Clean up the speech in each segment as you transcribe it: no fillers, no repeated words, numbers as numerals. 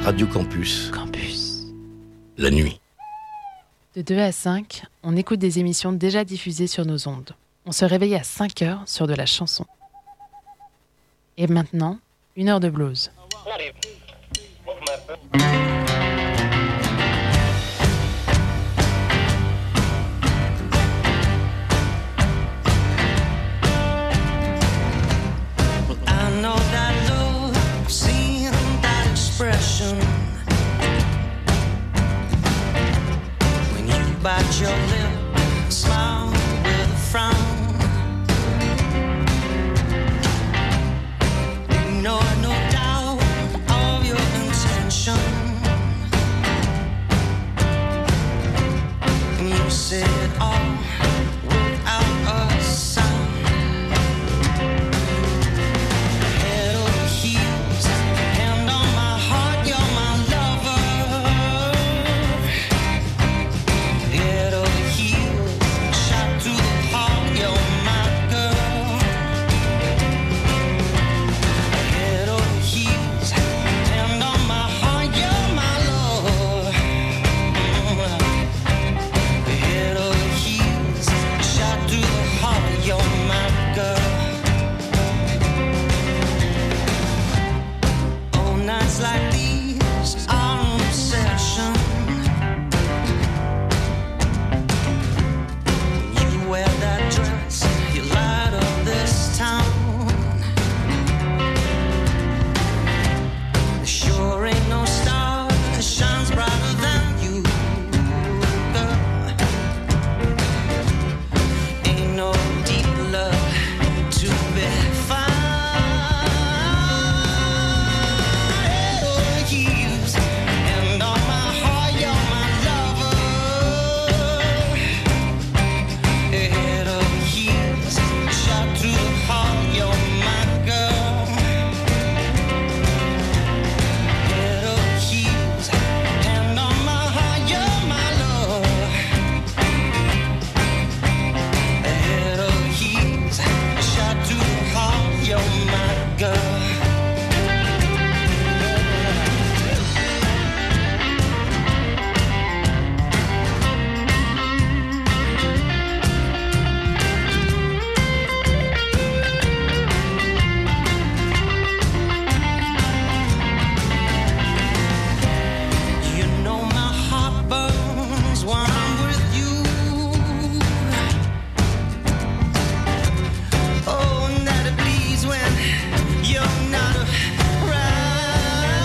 Radio Campus. Campus. La nuit. De 2 à 5, on écoute des émissions déjà diffusées sur nos ondes. On se réveille à 5 heures sur de la chanson. Et maintenant, 1 heure de blues. Bite your lip, smile with a frown. Ignore no doubt of your intention. And you say it all without a sound. Head over heels, hand on my heart, you're my lover. Head over heels, shot through the heart, you're my girl. Head over heels, hand on my heart, you're my love. Head over heels, shot through the heart, you're my girl. Oh, nights like these are an obsession. You wear that dress, you light up this town. There sure ain't no star that shines brighter than you, girl. Ain't no deep love to be found. Head over heels, and on my heart, you're my lover. Head over heels, shot through the heart, you're my girl. Head over heels, hand on my heart, you're my love. Head over heels, shot through the heart, you're my girl. You know my heart burns when I'm with you. Oh, and that it bleeds when you're not around.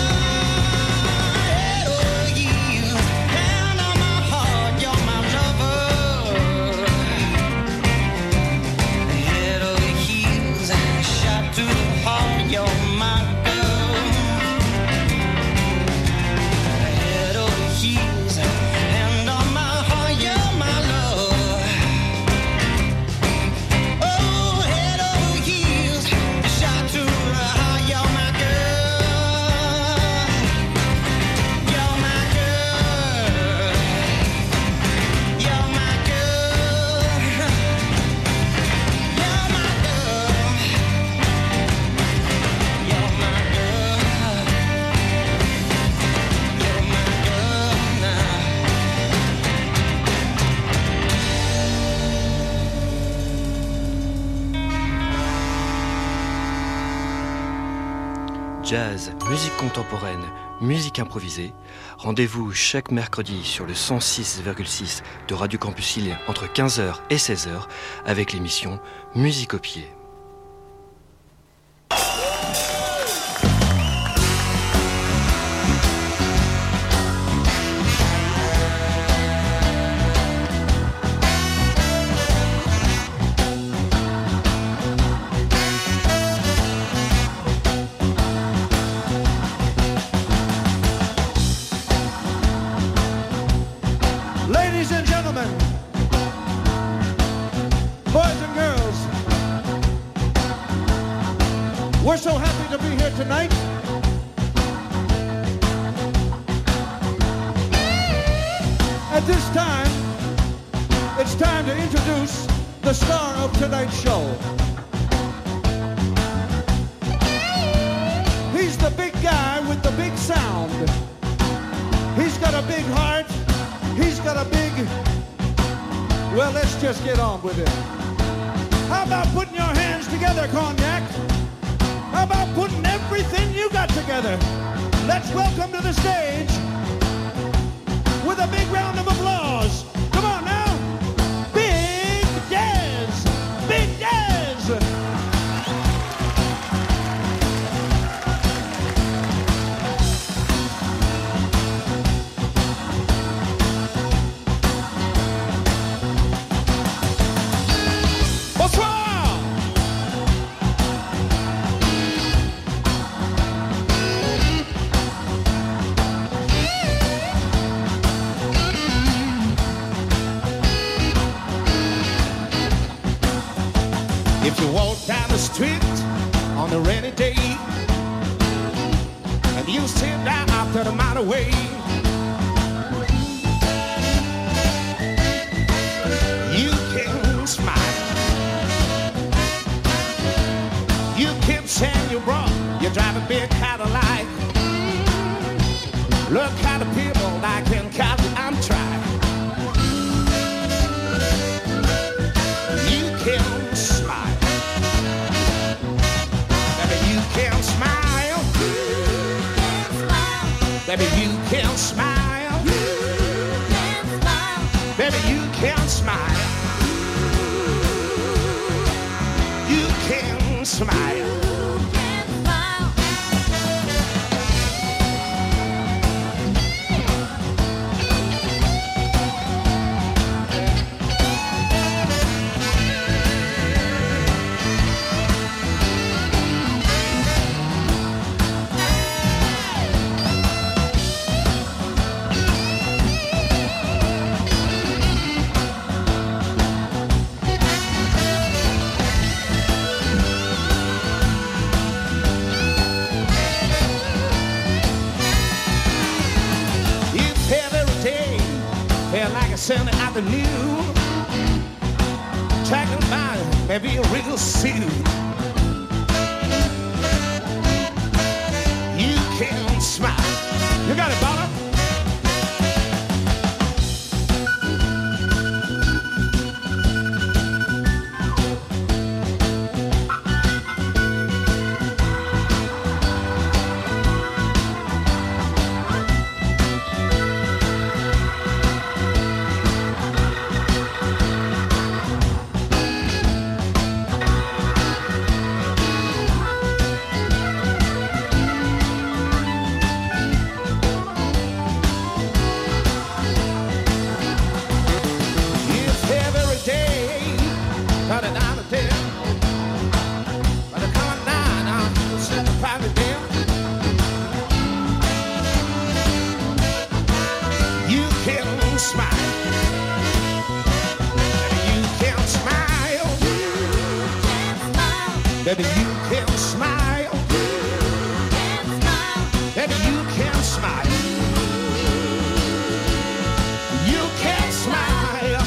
Head over heels, hand on my heart, you're my lover. Head over heels, shot through the heart, you're my girl. Head over heels, hand on my heart, you're my love. Oh, head over heels, shot through the heart, you're my girl. You're my girl. You're my girl. You're my girl. You're my girl. You're my girl now. Jazz, musique contemporaine, musique improvisée. Rendez-vous chaque mercredi sur le 106,6 de Radio Campus Lille entre 15h et 16h avec l'émission Musique au pied. Ladies and gentlemen, boys and girls, we're so happy to be here tonight. At this time, it's time to introduce the star of tonight's show. He's the big guy with the big sound. a big heart. He's got a big... Well, let's just get on with it. How about putting your hands together, Cognac? How about putting everything you got together? Let's welcome to the stage with a big round of applause. Come on now. Big Dez. Big Dez. If you walk down the street on a rainy day and you sit down after the mile away, you can smile. You keep saying you're broke, you drive a big Cadillac. Look how the people I can catch, I'm trying. You can smile. Baby, you can smile. Baby, you can smile. You can smile. Sunday afternoon, talking about maybe a real suit. You can smile. You got it, Bob. Baby, you can smile. Baby, you can smile. You can smile.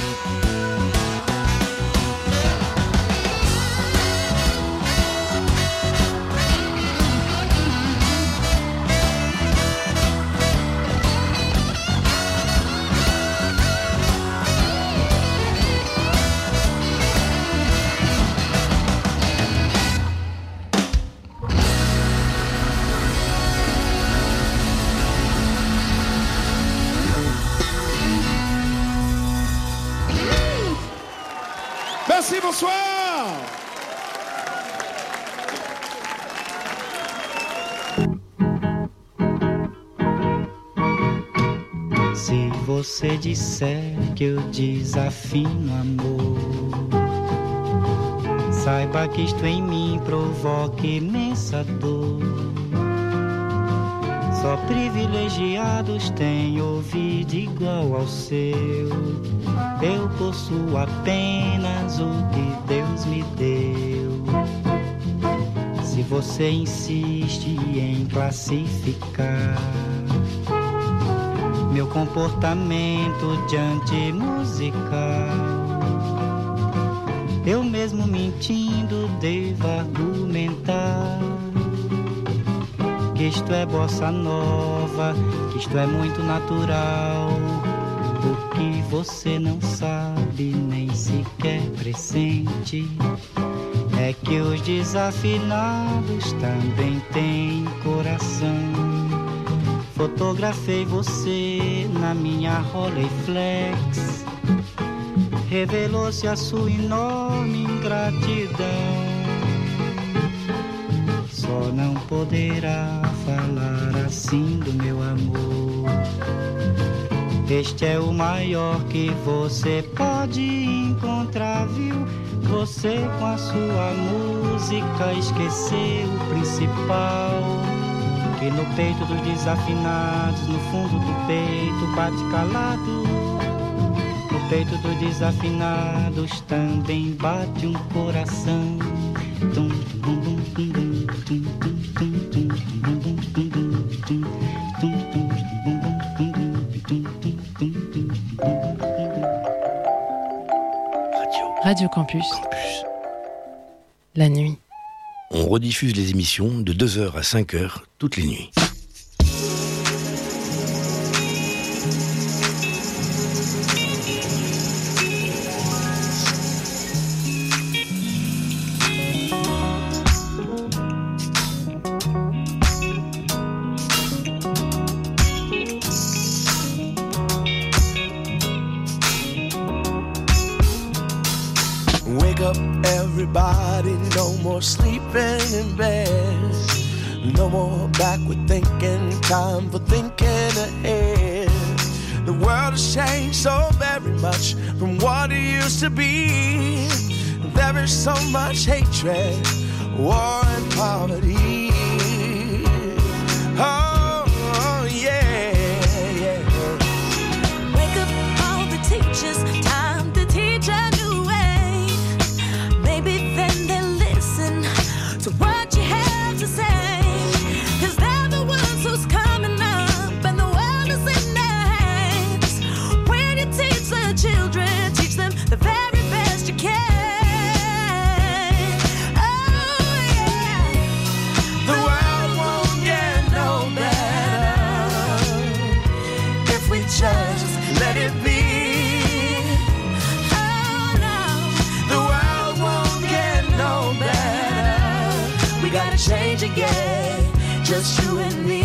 Merci, bonsoir. Se você disser que eu desafino amor, saiba que isto em mim provoca imensa dor. Só privilegiados têm ouvido igual ao seu. Eu possuo apenas o que Deus me deu. Se você insiste em classificar meu comportamento diante musical, eu mesmo mentindo devo argumentar que isto é bossa nova, que isto é muito natural. O que você não sabe, nem sequer pressente, é que os desafinados também têm coração. Fotografei você na minha Rolleiflex, revelou-se a sua enorme ingratidão. Só não poderá falar assim do meu amor. Este é o maior que você pode encontrar, viu? Você com a sua música esqueceu o principal, que no peito dos desafinados, no fundo do peito bate calado. No peito dos desafinados também bate um coração. Tum, tum, tum, tum, tum, tum, tum, tum, tum, tum, tum. Radio Campus. La nuit. On rediffuse les émissions de 2h à 5h toutes les nuits. Wake up everybody, no more sleeping in bed. No more backward thinking, time for thinking ahead. The world has changed so very much from what it used to be. There is so much hatred, war and poverty. Oh, yeah, yeah. Wake up all the teachers, time to teach a new way. Maybe then they'll listen to what you have to say. 'Cause they're the ones who's coming up and the world is in their hands. When you teach the children, teach them the very best you can. Just let it be. Oh no, the world won't get no better. We gotta change again, just you and me.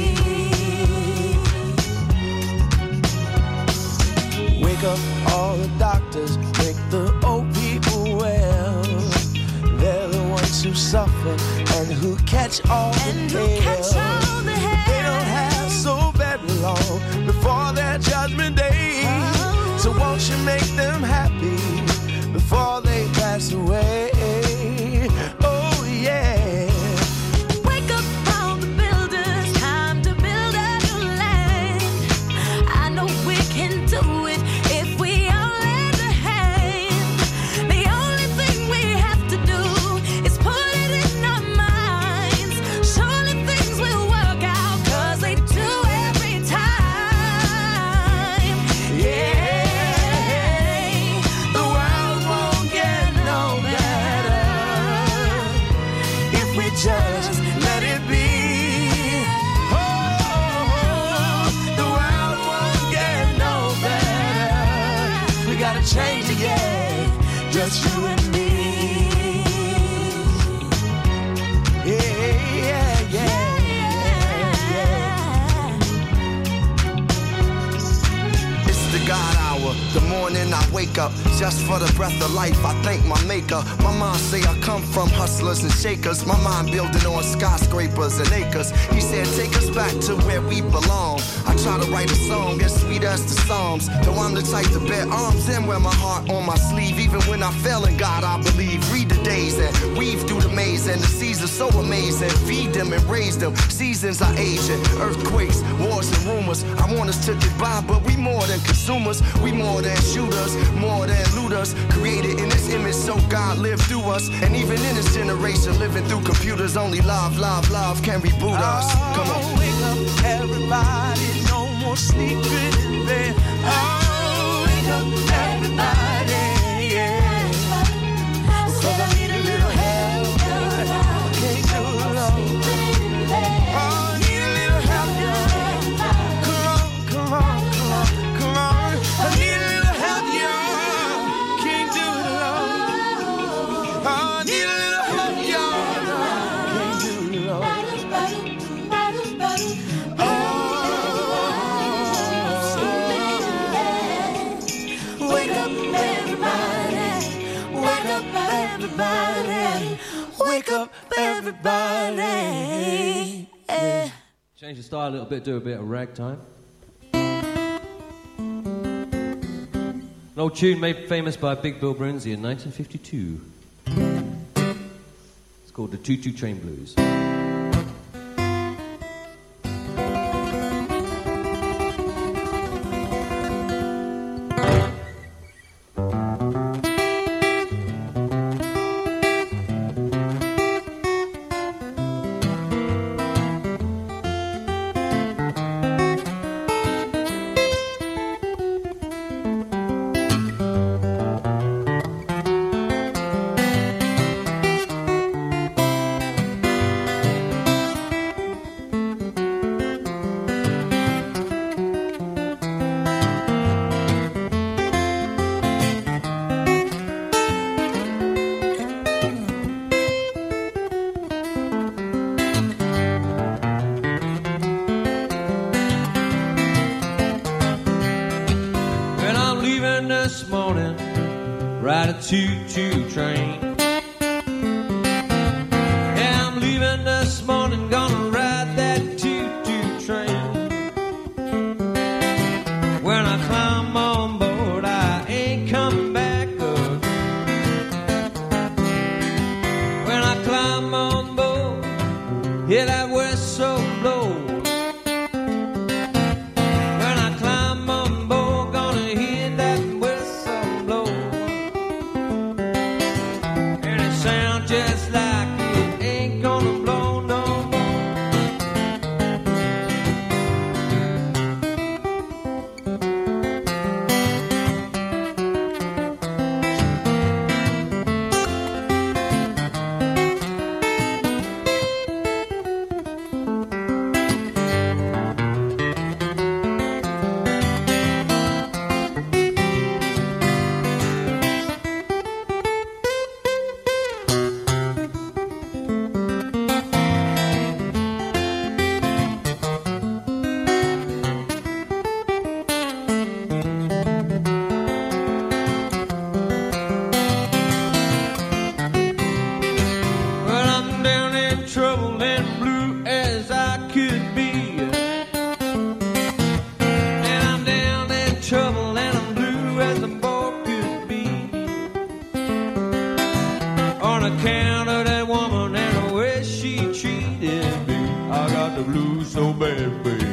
Wake up all the doctors, make the old people well. They're the ones who suffer and who catch all the hell. They don't have so very long before their judgment day. Oh. So won't you make them happy before they pass away? Oh yeah. Wake up all the builders, time to build a new land. I know we can do it if we all lend a hand. The only thing we have to do is put it in our minds. Surely things will work out, 'cause they do every time. Yeah, the world won't get no better if we just let it be. Oh, the world won't get no better. We gotta change it, yeah, just you and me. Yeah, yeah, yeah, yeah, yeah. It's the God hour, the morning I wake up just for the breath of life. I thank my maker. My mom say I come from hustlers and shakers. My mind building on skyscrapers and acres. He said take us back to where we belong. I try to write a song as sweet as the Psalms, though I'm the type to bear arms and wear my heart on my sleeve. Even when I fail in God, I believe. Read the days and weave through the maze, and the seas are so amazing. Feed them and raise them. Seasons are aging, earthquakes, wars and rumors. I want us to get by, but we more than consumers. We more than shooters, more than looters. Created in His image, so God lived through us. And even in this generation, living through computers, only love, love, love can reboot us. Come on. Wake up everybody, no more sleeping in bed. Oh, wake up everybody, yeah. 'Cause I need a little help. I can't do it alone. Oh, Friday. Change the style a little bit, do a bit of ragtime. An old tune made famous by Big Bill Brinsley in 1952. It's called the Choo Choo Train Blues. This morning, ride a choo-choo train. Yeah, I'm leaving this morning, gonna ride that choo-choo train. When I climb on board, I ain't coming back up. When I climb on board, hear that whistle blow. When I climb on board, gonna hear that blow. And it sounds just like it ain't gonna blow no more. Account of that woman and the way she treated me, I got the blues so bad, baby.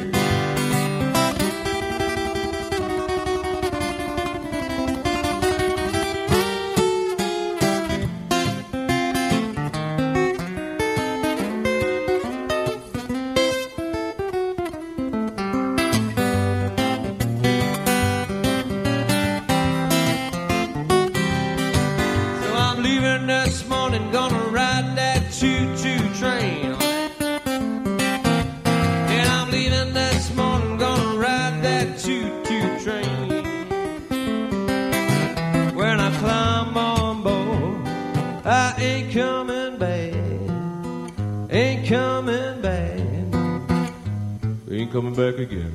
This morning, gonna ride that choo-choo train. And I'm leaving this morning, gonna ride that choo-choo train. When I climb on board, I ain't coming back. Ain't coming back. Ain't coming back again.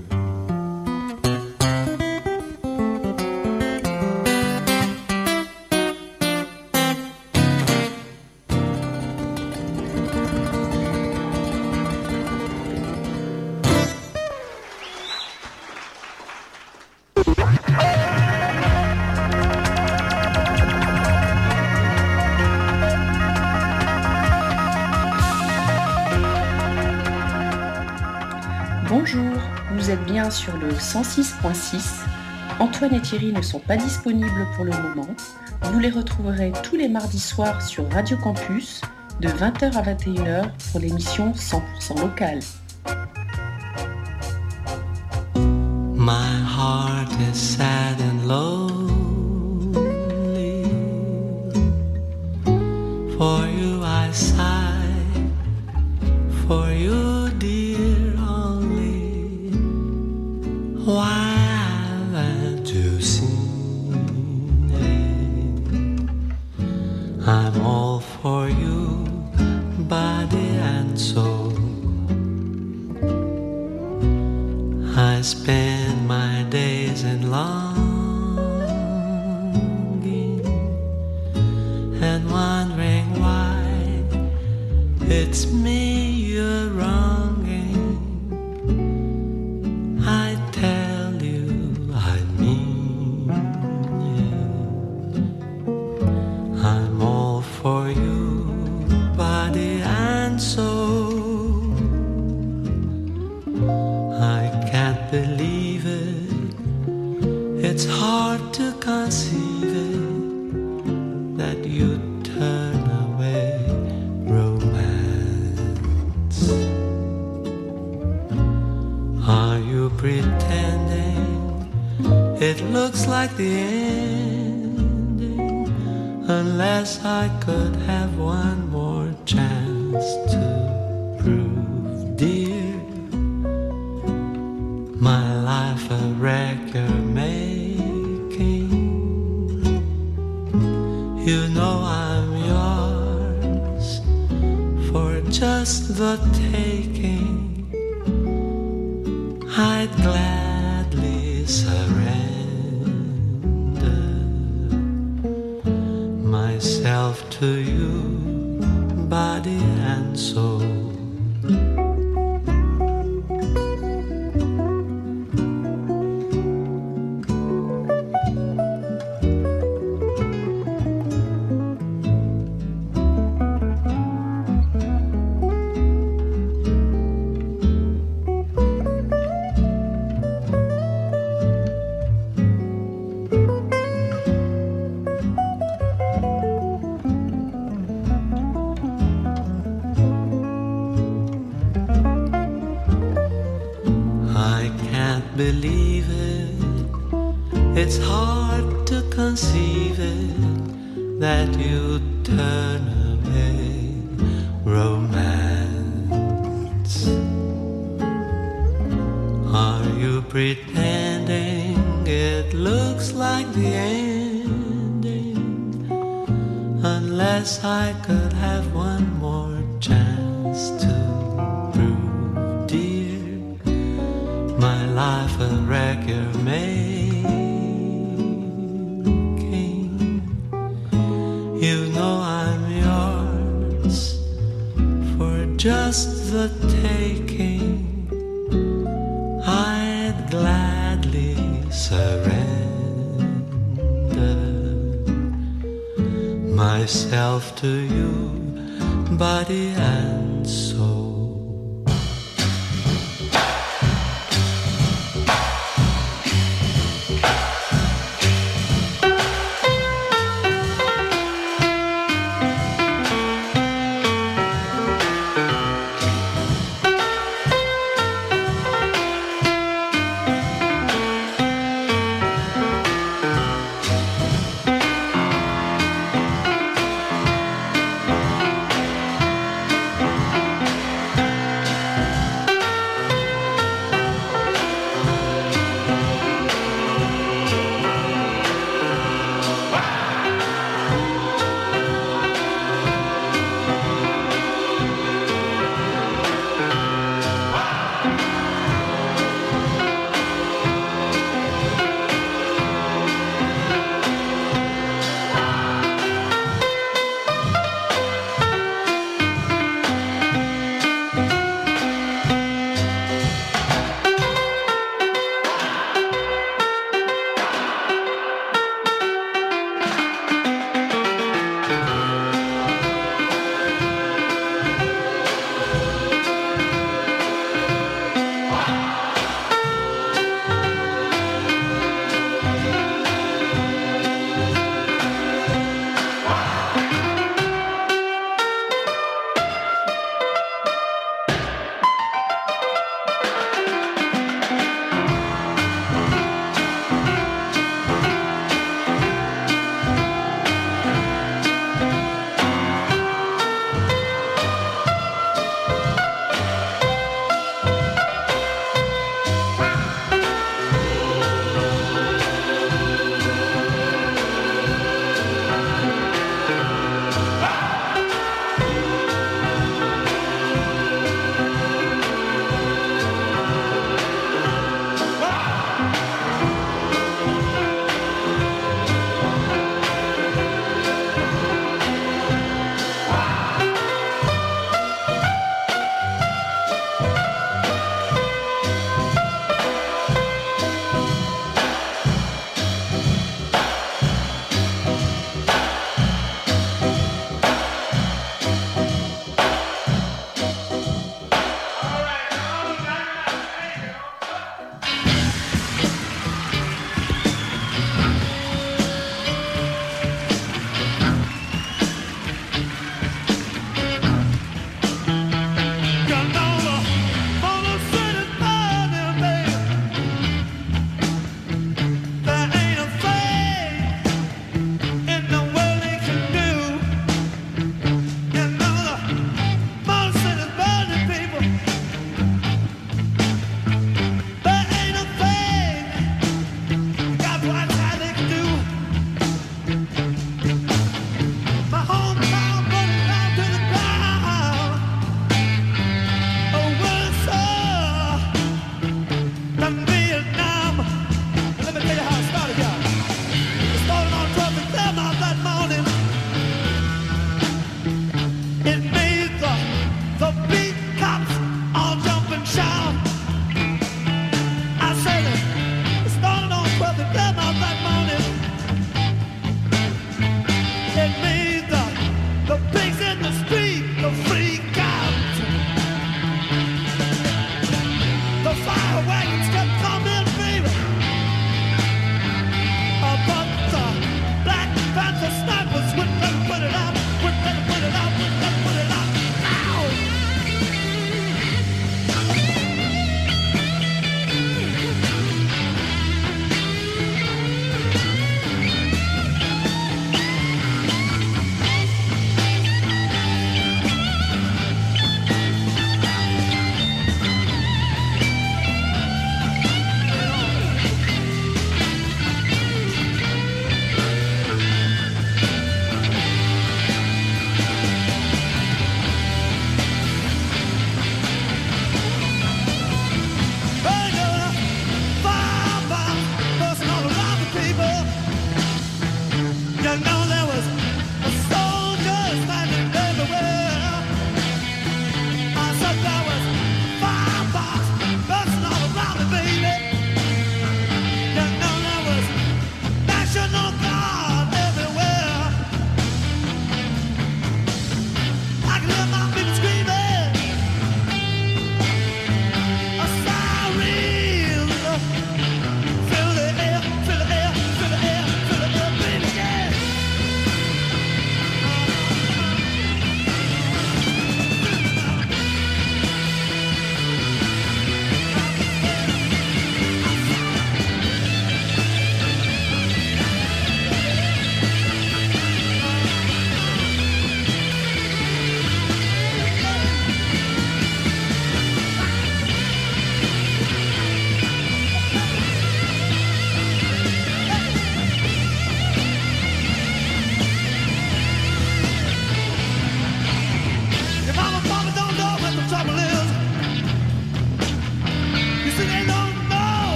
Bonjour, vous êtes bien sur le 106.6. Antoine et Thierry ne sont pas disponibles pour le moment. Vous les retrouverez tous les mardis soirs sur Radio Campus de 20h à 21h pour l'émission 100% locale. My heart is sad and lonely. For you I sigh, for you dear only. Why haven't you seen it? I'm all for you, body and soul. I spend my days in longing and wondering why it's me pretending it looks like the ending? Unless I could have one more chance to prove, dear, my life a wreck you're making. You know I'm yours for just the taking. I'd gladly surrender myself to you, body and soul. Believe it, it's hard to conceive it, that you turn away romance. Are you pretending it looks like the ending? Unless I could have one more chance to prove, dear, my life a wreck you're making. You know I'm yours for just the taking. I'd gladly surrender myself to you, body and soul.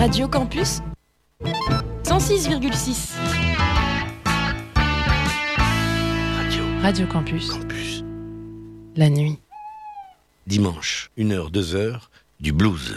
Radio Campus 106,6. Radio Campus. La nuit. Dimanche, 1h, 2h, du blues.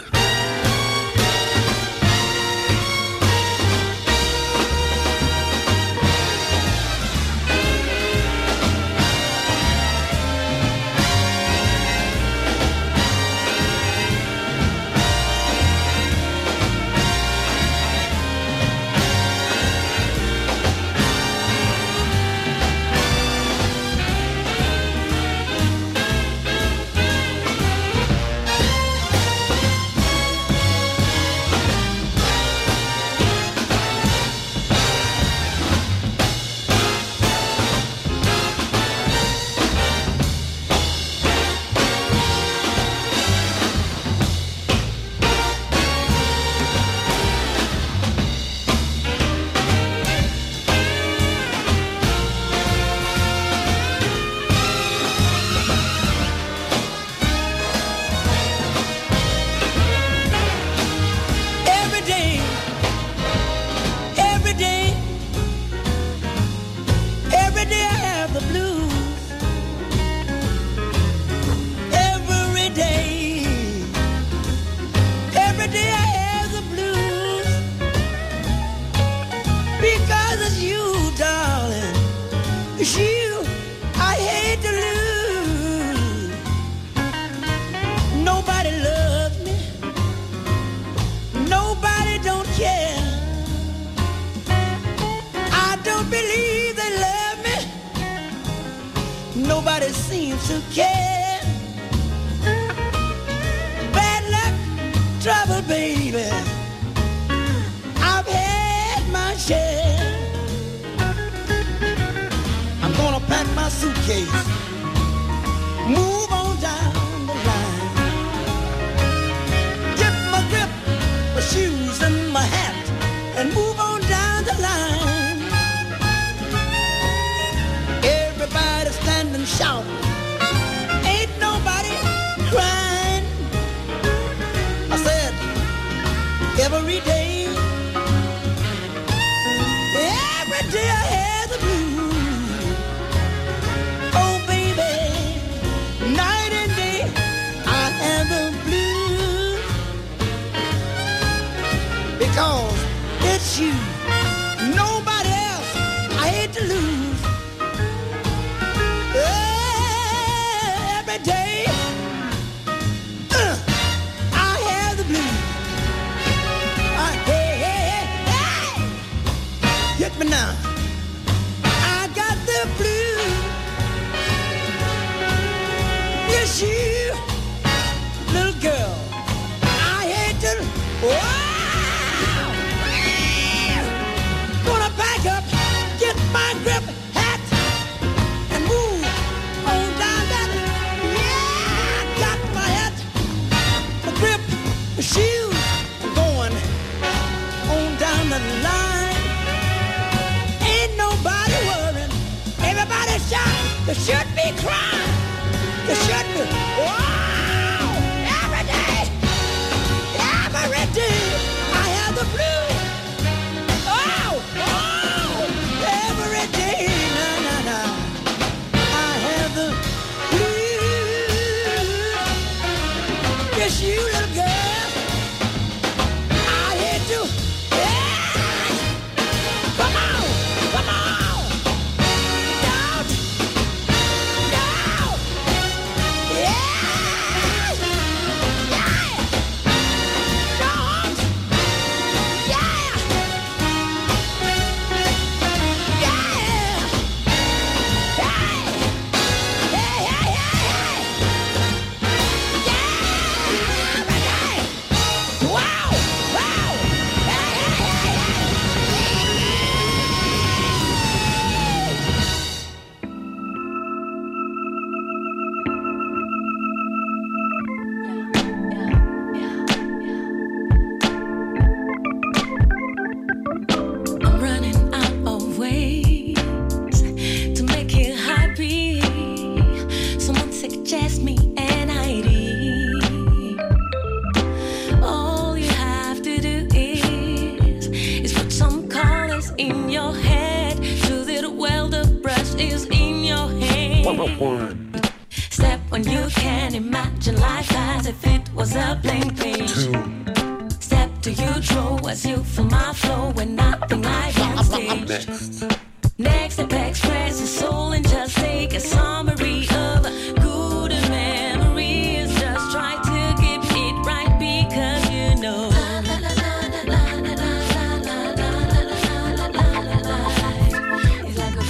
Nobody seems to care. Bad luck, trouble, baby. I've had my share. I'm gonna pack my suitcase, move on down the line, get my grip, my shoes and my hat, and move on down the line. Everybody standing shouting, ain't nobody crying. I said, every day I had the blues. Oh baby, night and day I had the blues, because it's you, nobody else I hate to lose. Every day I have the blues. Hey, get me now. I got the blues. Yes, you, little girl, I hate to. Wow! Gonna back up, get my grip, hat, and move on down that. Yeah, got my hat, my grip, my shoes, I'm going on down the line. Ain't nobody worrying, everybody shout. They should be crying, they should be. Wow! Every day I have the blues. Oh, every day, na. I have the blues. Yes, you little girl, I hate to. Yeah. Come on. Down. Yeah. Don't. Yeah. Hey. when you can imagine life as if it was a blank page. Step to you, throw as you feel my flow when nothing live on stage. Next step, express your soul and just take a summary of good memories. Just try to keep it right because you know. It's like a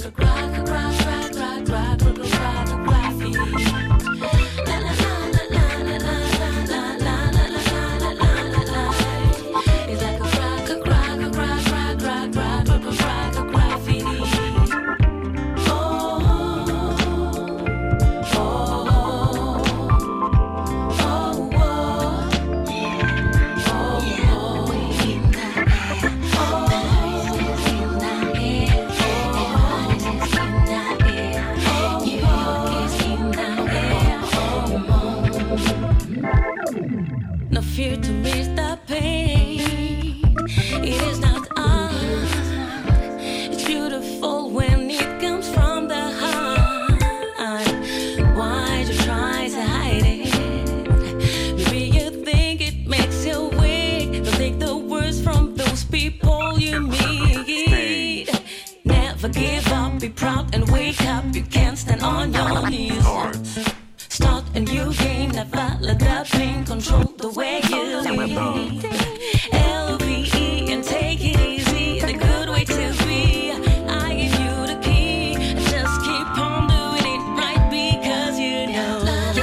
no fear to miss the pain. It is not art. It's beautiful when it comes from the heart. Why'd you try to hide it? Maybe you think it makes you weak. Don't take the words from those people you meet. Never give up, be proud and wake up. You can't stand on your knees. Start a new game, never let the pain control the way you lead. LVE and take it easy, the good way to be. I give you the key, just keep on doing it right because you know.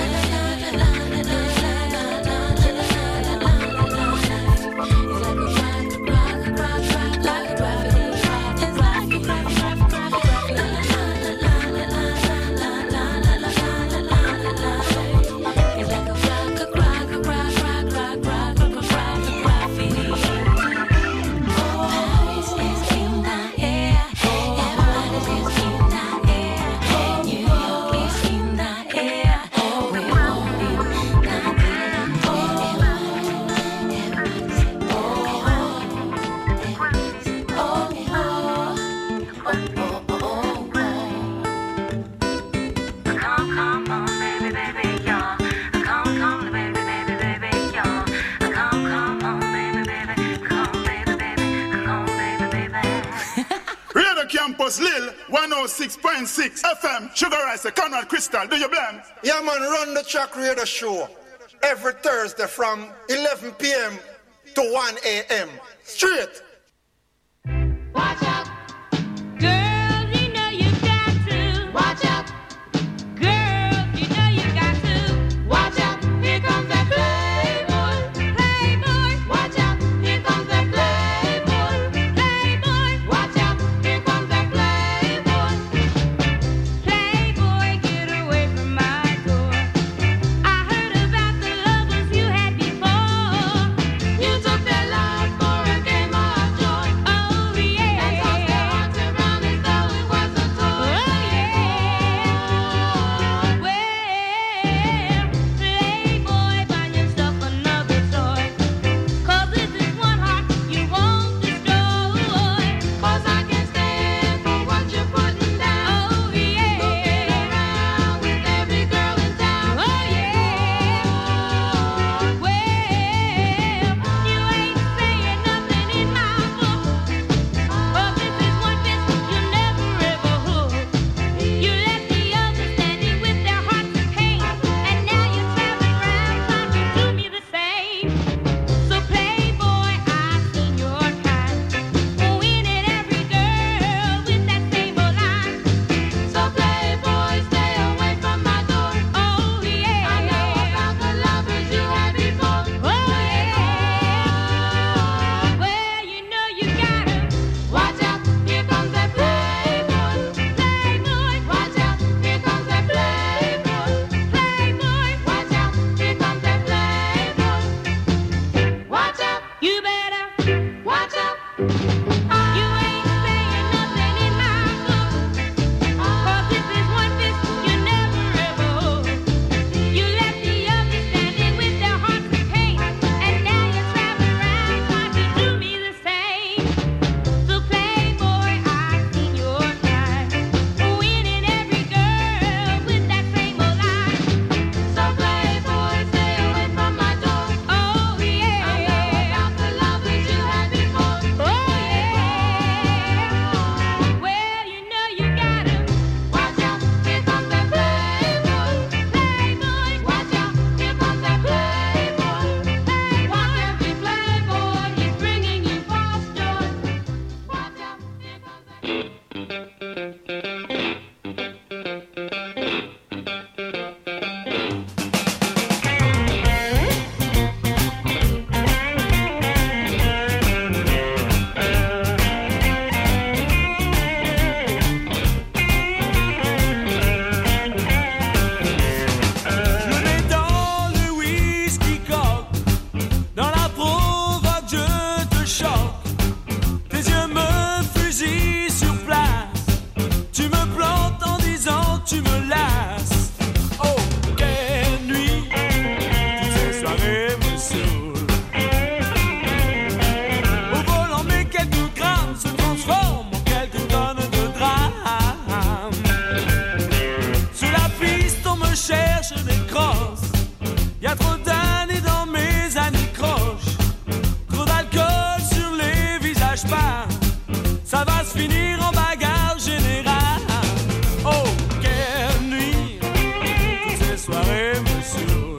Campus Lille, 106.6 FM, Sugar Rice, Conrad Crystal, do you blend? Yeah man, run the Track Radio Show every Thursday from 11 p.m. to 1 a.m. Straight. Watch out, girl, you know you got to. Watch out, girl, you know you got to. Watch out, here comes that playboy, playboy. Watch out, here comes that playboy, playboy. Watch out, here comes that playboy, playboy. Get away from my door. I heard about the lovers you had before. You took their love for a game of saoule.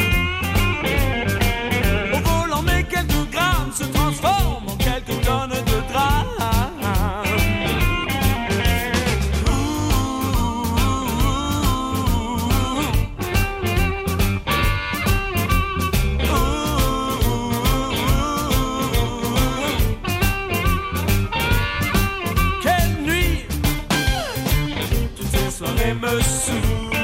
Au volant, mes quelques grammes se transforment en quelques tonnes de drames. Me saoule.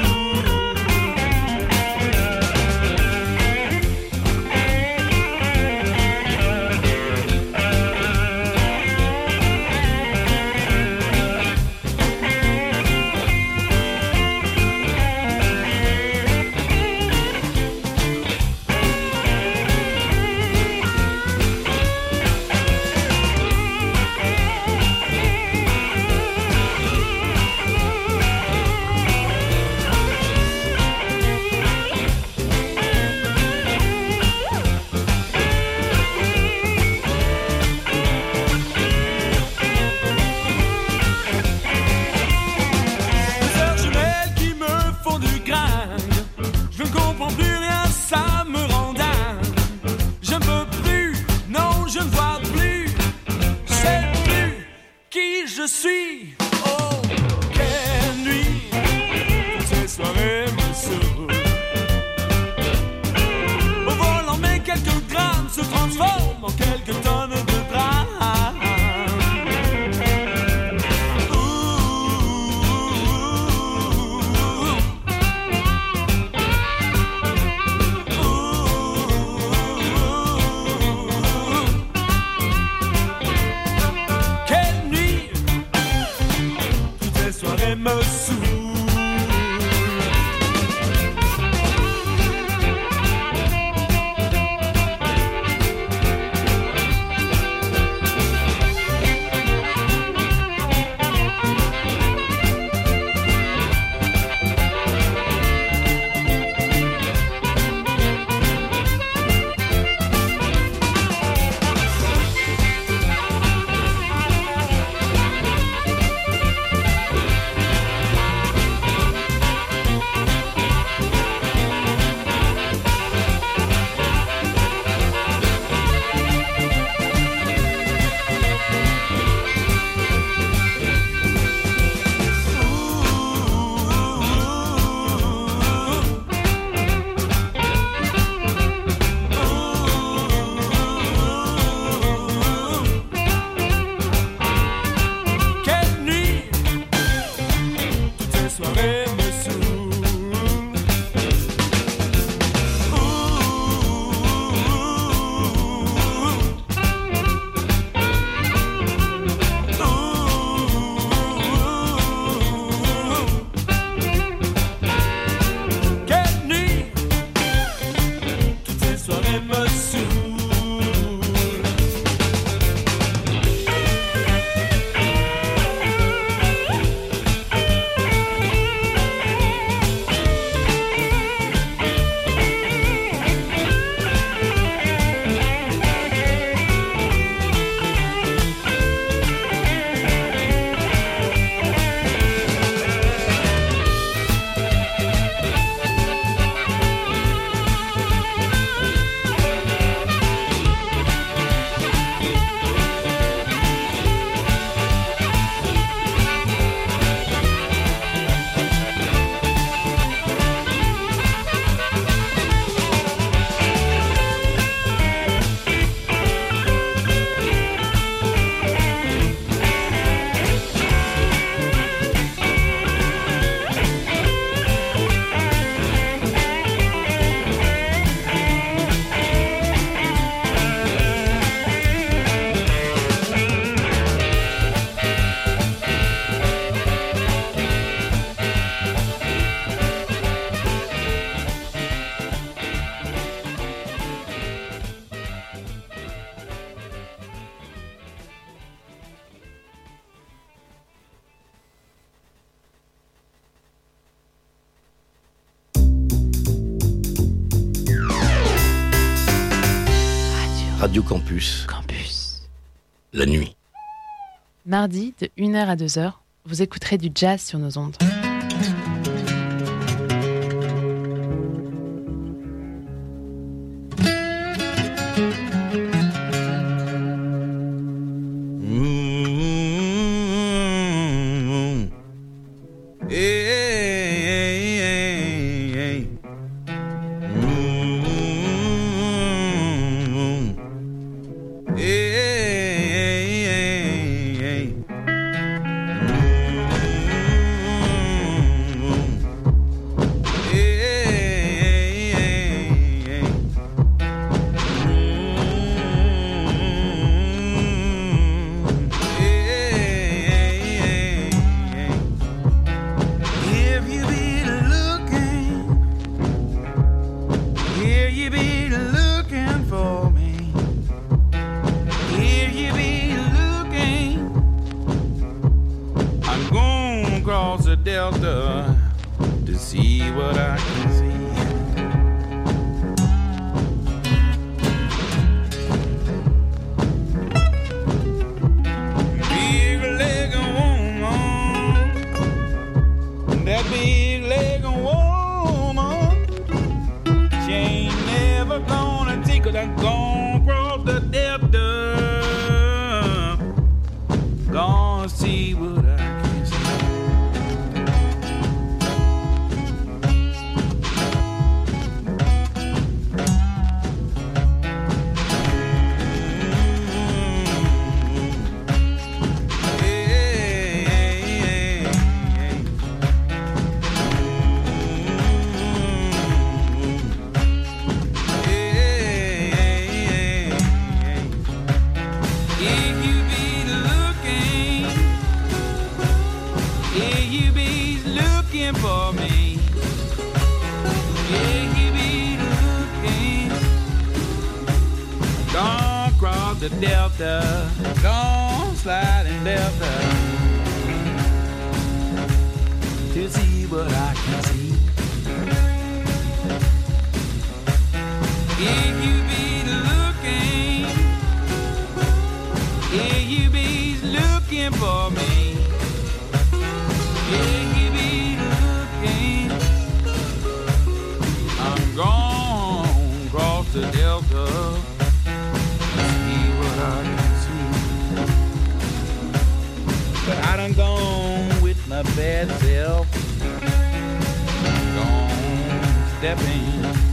Je suis, oh, quelle nuit, toutes ces soirées me saoulent. Au volant, mes quelques grammes se transforment en quelques tonnes de drames. Me saoule. Radio Campus. La nuit. Mardi, de 1h à 2h, vous écouterez du jazz sur nos ondes. you be looking for me? Here you be looking. I'm gonna cross the delta to see what I can see. That big leg woman, she ain't never gonna take it. I'm gonna cross the delta, gonna see what I can see. For me, yeah, you be looking. Gone across the delta, gone sliding delta to see what I can see. Yeah, you be looking. Yeah, you be looking for me. Yeah, you be I'm gone across the delta, see what I can see. But I done gone with my bad self, gone stepping.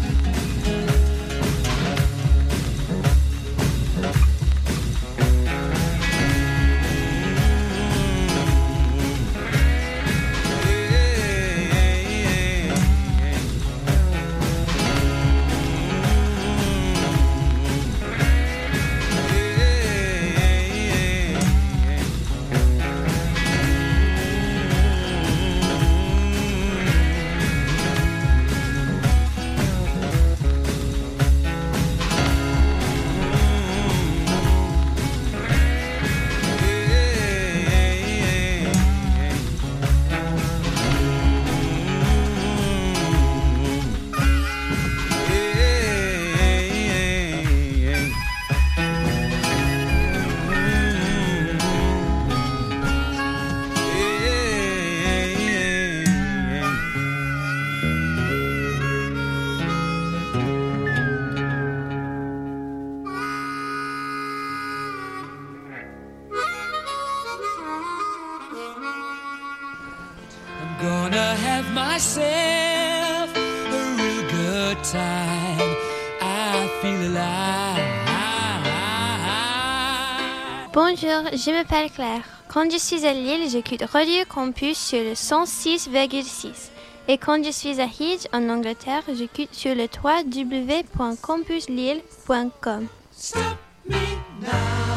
Gonna have myself a real good time. I feel alive. Bonjour, je m'appelle Claire. Quand je suis à Lille, j'écoute Radio Campus sur le 106,6. Et quand je suis à Leeds, en Angleterre, j'écoute sur le www.campuslille.com. Stop me now.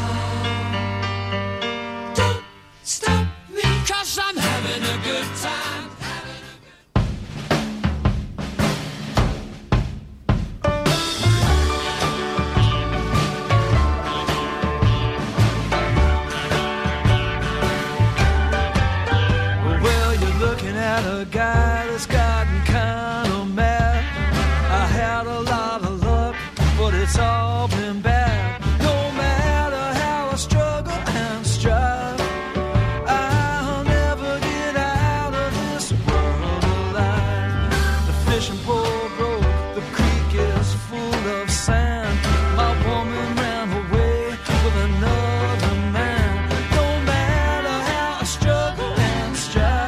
Don't stop me, 'cause I'm having a good time. At a guy that's gotten kind of mad. I had a lot of luck, but it's all been bad. No matter how I struggle and strive, I'll never get out of this world alive. The fishing pole broke, the creek is full of sand. My woman ran away with another man. No matter how I struggle and strive,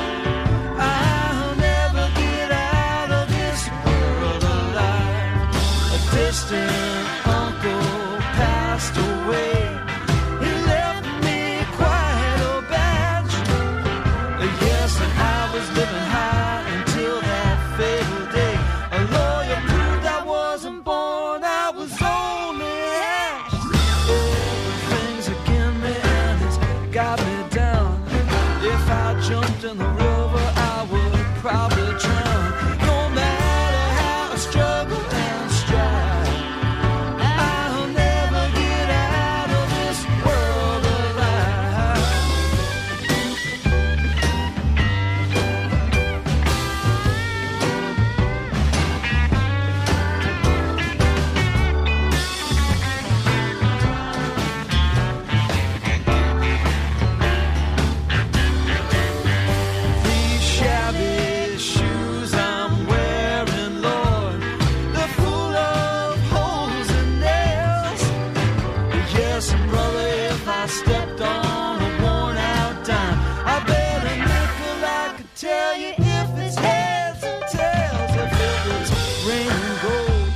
distant uncle passed away. He left me quite a batch. Yes, and I was living high until that fatal day. A lawyer proved I wasn't born, I was only hatched. Everything's against me and it's got me down. If I jumped in the river, I would probably drown. No matter how I struggle and strive,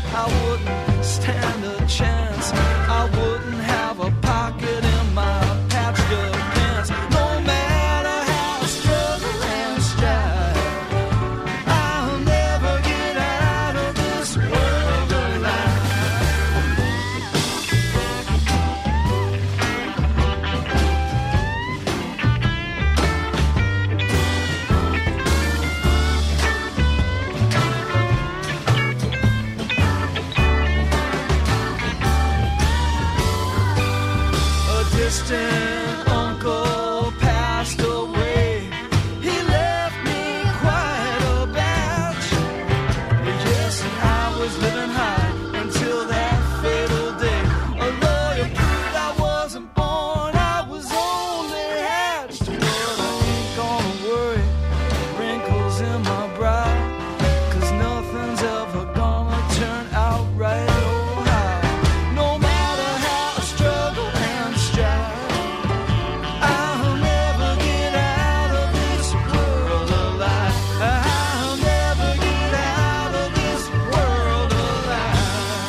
I wouldn't stand a chance. I wouldn't have a pocket in my patched up pants. No matter how I struggle and strive, I'll never get out of this world alive. Distant uncle passed away. He left me quite a batch. Yes, and I was living high until that fatal day. A lawyer proved I wasn't born, I was only hatched. But I ain't gonna worry, wrinkles in my brow, 'cause nothing's ever gonna turn out right. Oh, how. No matter how I struggle and strive, I'll never get out of this world alive. I'll never get out of this world alive.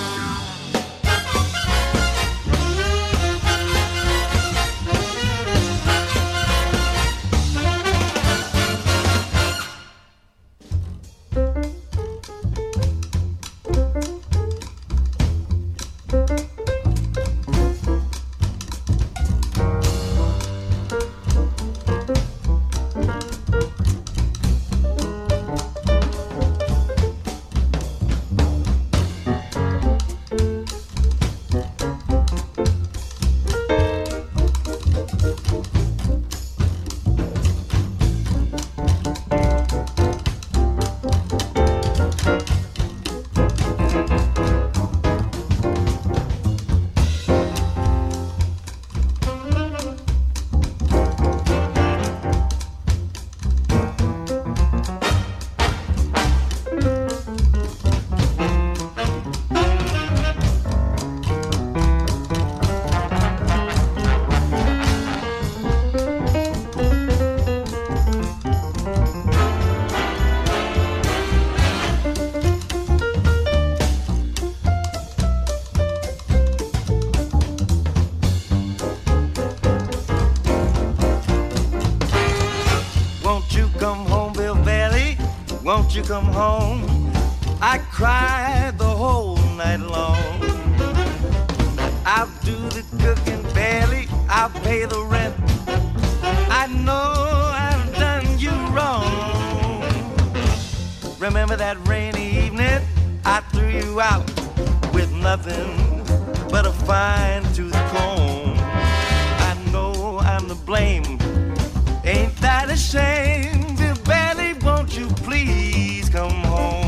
Won't you come home, Bill Bailey? Won't you come home? I cried the whole night long. I'll do the cooking, Bailey. I'll pay the rent. I know I've done you wrong. Remember that rainy evening? I threw you out with nothing but a fine tooth comb. I know I'm to blame. Ain't that a shame? Bill Bailey, won't you please come home?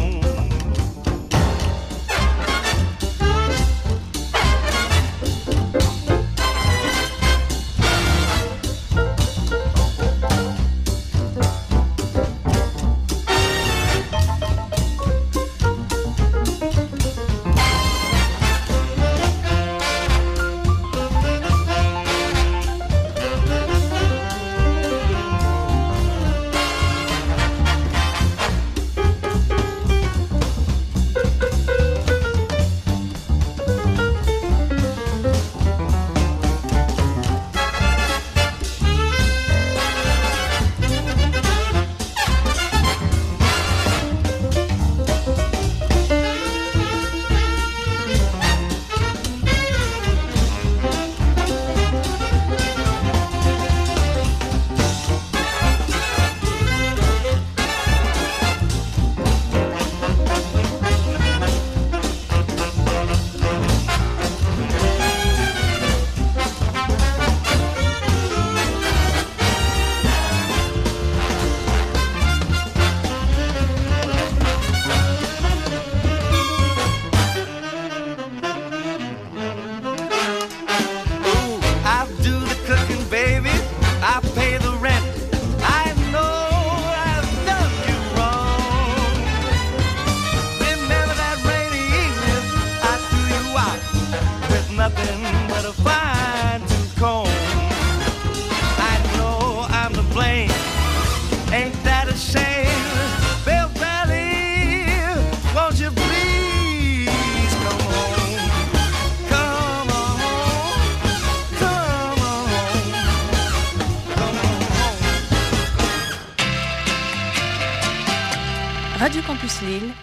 Lille